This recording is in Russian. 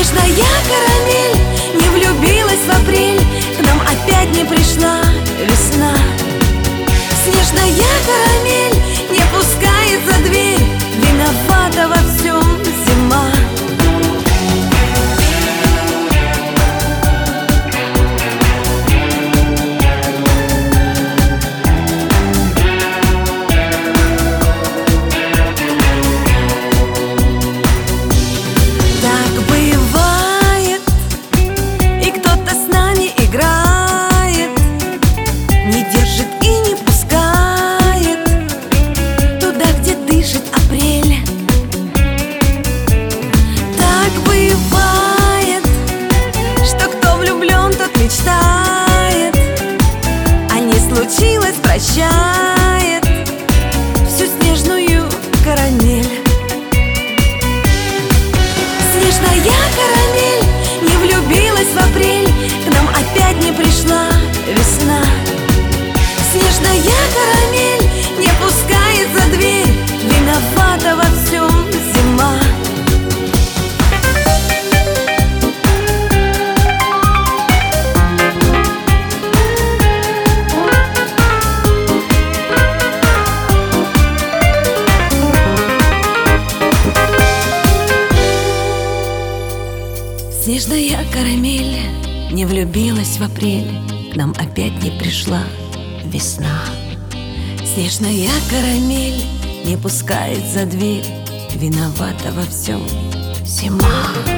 Снежная карамель не влюбилась в апрель, к нам опять не пришла весна. Снежная карамель не пускает за дверь, виновата во всем зима. Мечтает, а не случилось, прощает всю снежную карамель. Снежная карамель не влюбилась в апрель, к нам опять не пришла весна. Снежная карамель не пускает за дверь, виновата во всем зима. Снежная карамель не влюбилась в апрель, к нам опять не пришла весна. Снежная карамель не пускает за дверь, виновата во всем зима.